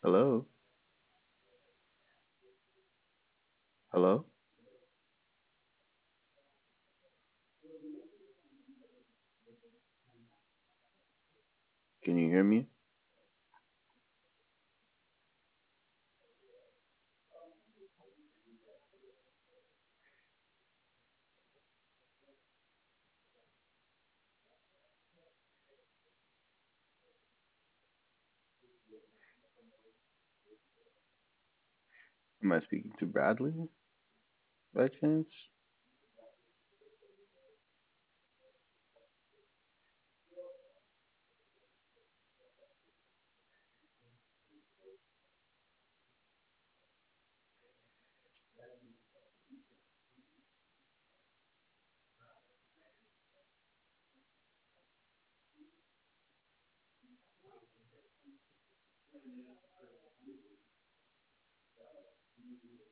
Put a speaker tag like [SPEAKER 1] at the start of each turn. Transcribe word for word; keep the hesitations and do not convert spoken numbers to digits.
[SPEAKER 1] Hello? Hello? Can you hear me? Am I speaking to Bradley by chance?